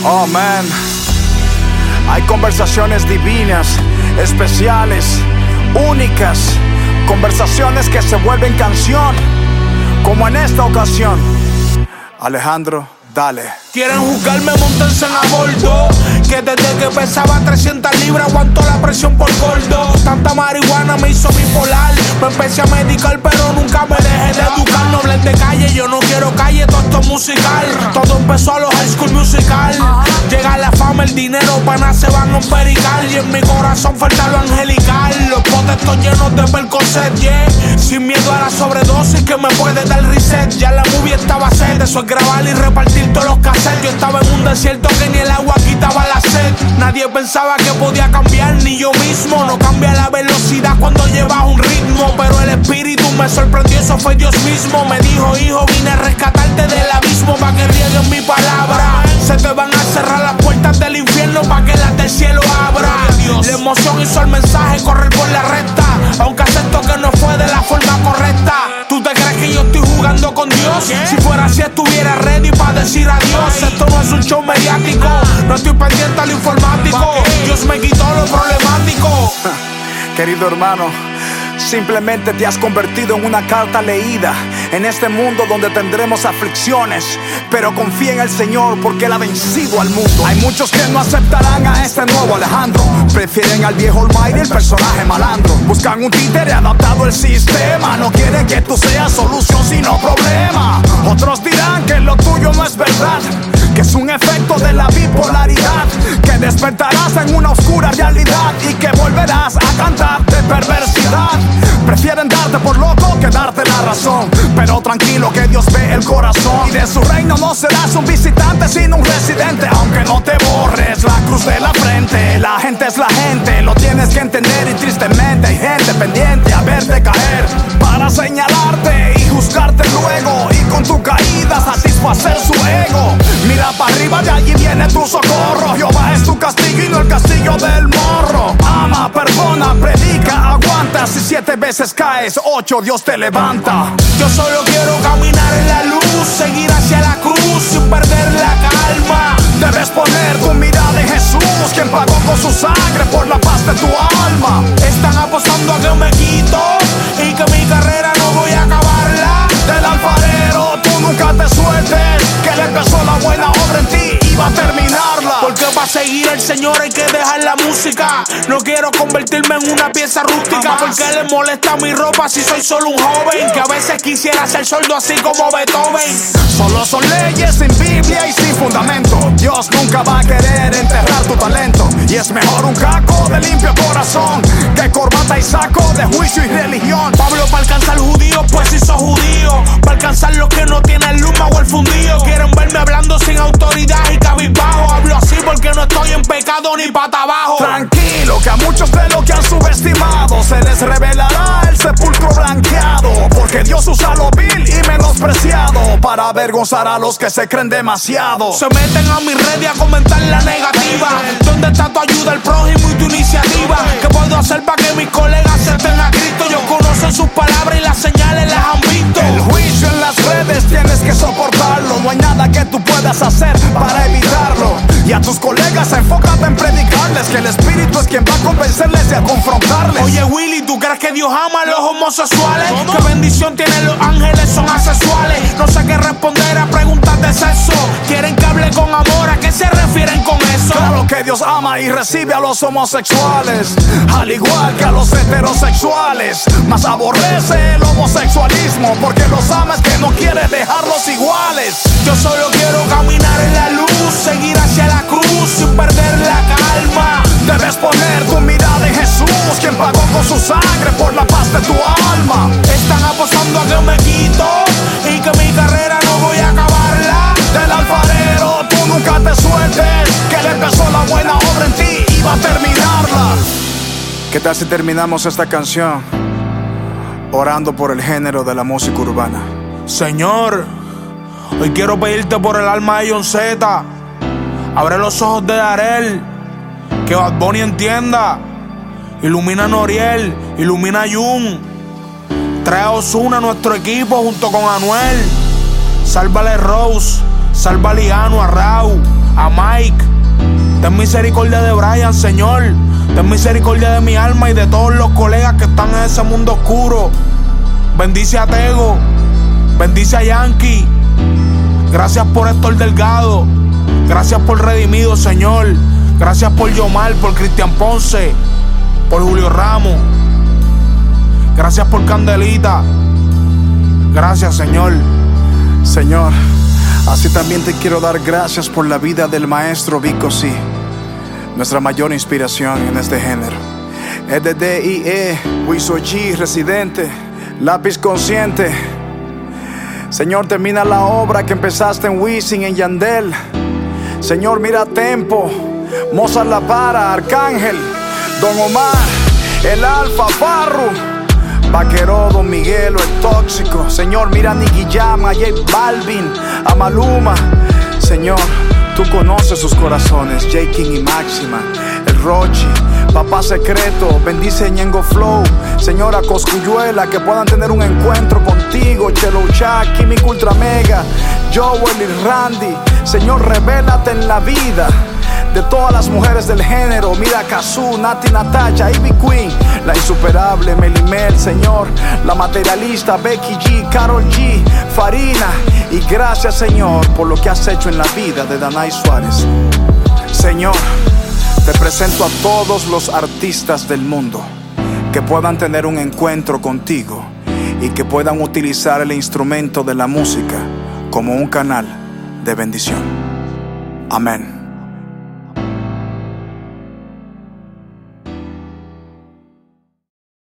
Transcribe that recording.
Oh man, hay conversaciones divinas, especiales, únicas, conversaciones que se vuelven canción, como en esta ocasión. Alejandro, dale. Quieren juzgarme, montense en a bordo, que desde que pesaba 300 libras aguantó la presión por gordo. Tanta marihuana me hizo bipolar, me empecé a medicar pero nunca me dejé de educar. No hablen de calle, yo no quiero calle, todo esto es musical. Todo empezó a los High School Musical. Llega la fama, el dinero, panas se van a un perical. Y en mi corazón falta lo angelical. Los potes están llenos de Percocet, yeah. Sin miedo a la sobredosis que me puede dar reset. Ya la movie estaba set, eso es grabar y repartir todos los cassettes. Yo estaba en un desierto que ni el agua quitaba la sed. Nadie pensaba que podía cambiar, ni yo mismo. No cambia la velocidad cuando llevas un ritmo, pero el espíritu me sorprendió, eso fue Dios mismo. Me dijo, hijo, vine a rescatarte del abismo, pa' que rieguen mi palabra. Se te van a cerrar las puertas del infierno, pa' que las del cielo abra. La emoción hizo el mensaje correr por la recta, aunque acepto que no fue de la forma correcta. ¿Tú te crees que yo estoy jugando con Dios? Si fuera así estuviera ready pa' decir adiós. Esto no es un show mediático, no estoy pendiente al informático. Dios me quitó lo problemático. Querido hermano, simplemente te has convertido en una carta leída en este mundo donde tendremos aflicciones, pero confía en el Señor porque Él ha vencido al mundo. Hay muchos que no aceptarán a este nuevo Alejandro, prefieren al viejo Almighty, el personaje malandro. Buscan un títere adaptado al sistema, no quieren que tú seas solución sino problema. Otros dirán que lo tuyo no es verdad, que es un efecto de la bipolaridad, que despertarás en una oscura realidad y que volverás a cantar de perversidad. Prefieren darte por loco que darte la razón, pero tranquilo que Dios ve el corazón. Y de su reino no serás un visitante sino un residente, aunque no te borres la cruz de la frente. La gente es la gente, lo tienes que entender, y tristemente hay gente pendiente a verte caer para señalarte y juzgarte luego, y con tu caída satisfacer su ego. Mira para arriba, de allí viene tu socorro. Jehová es tu castigo y no el castigo del morro. Ama, perdona, predica, aguanta. Si 7 veces caes, 8 Dios te levanta. Yo solo quiero caminar en la luz, seguir hacia la cruz sin perder la calma. Debes poner tu mirada en Jesús, quien pagó con su sangre por la paz de tu alma. Están apostando a que me quito y que mi carrera no voy a acabarla. Del alfarero tú nunca te sueltes, que Él empezó la buena obra en ti y va a terminarla. Porque para seguir al Señor hay que dejar la música. No quiero convertirme en una pieza rústica, porque les molesta mi ropa si soy solo un joven, que a veces quisiera ser sordo así como Beethoven. Solo son leyes sin Biblia y sin fundamento. Dios nunca va a querer enterrar tu talento, y es mejor un caco de limpio corazón que corbata y saco de juicio y religión. Pablo para alcanzar judíos, pues si sos judío, para alcanzar los que no tienen luma o el fundido. Quieren verme hablando sin autoridad y cabizbajo. Hablo así porque no estoy en pecado ni pata abajo. Tranquilo, que a muchos de los que han subestimado se les revelará el sepulcro blanqueado, porque Dios usa lo vil y menospreciado para avergonzar a los que se creen demasiado. Se meten a mi red y a comentar la negativa. ¿Dónde está tu ayuda al prójimo y tu iniciativa? ¿Qué puedo hacer para que mis colegas acepten a Cristo? Ellos conocen sus palabras y las señales las han visto. El juicio en las redes tienes que soportarlo, no hay nada que tú puedas hacer para evitarlo. Y a tus colegas enfócate en predicarles que el Espíritu es quien va a convencerles y a confrontarles. Oye Willy, ¿tú crees que Dios ama a los homosexuales? ¿Qué bendición tienen los ángeles? Son asexuales. No sé qué responder a preguntas de sexo. Quieren que hable con amor, ¿a qué se refieren con eso? Claro que Dios ama y recibe a los homosexuales, al igual que a los heterosexuales, mas aborrece el homosexualismo, porque los ama es que no quiere dejarlos iguales. Yo solo quiero caminar en la luz, seguir hacia la cruz sin perder la calma. Debes poner tu mirada en Jesús, quien pagó con su sangre por la paz de tu alma. Están apostando a que me quito y que mi carrera no voy a acabarla. Del alfarero tú nunca te sueltes, que Él empezó la buena obra en ti y va a terminarla. ¿Qué tal si terminamos esta canción orando por el género de la música urbana? Señor, hoy quiero pedirte por el alma de John Z. Abre los ojos de Darel, que Bad Bunny entienda. Ilumina a Noriel, ilumina a Jun. Trae a Ozuna a nuestro equipo junto con Anuel. Sálvale Rose, salva a Liano, a Rau, a Mike. Ten misericordia de Brian, Señor. Ten misericordia de mi alma y de todos los colegas que están en ese mundo oscuro. Bendice a Tego. Bendice a Yankee. Gracias por Héctor Delgado. Gracias por Redimido, Señor. Gracias por Yomar, por Cristian Ponce, por Julio Ramos. Gracias por Candelita. Gracias, Señor. Señor, así también te quiero dar gracias por la vida del maestro Vico C, nuestra mayor inspiración en este género. EDDIE, Wiso G, Residente, Lápiz Consciente. Señor, termina la obra que empezaste en Wisin, en Yandel. Señor, mira Tempo, Mozart La Para, Arcángel, Don Omar, El Alfa, Farru, Vaquero, Don Miguelo, El Tóxico. Señor, mira a Nicky Jam, a J Balvin, a Maluma. Señor, tú conoces sus corazones, J King y Máxima, El Rochi, Papá Secreto, bendice Ñengo Flow. Señora Coscuyuela, que puedan tener un encuentro contigo. Chelo Chá, Químico Ultra Mega, Joel y Randy. Señor, revélate en la vida de todas las mujeres del género. Mira Kazoo, Nati Natasha, Ivy Queen, la insuperable Melimel. Señor, la materialista Becky G, Karol G, Farina. Y gracias, Señor, por lo que has hecho en la vida de Danay Suárez. Señor, te presento a todos los artistas del mundo que puedan tener un encuentro contigo y que puedan utilizar el instrumento de la música como un canal de bendición. Amén.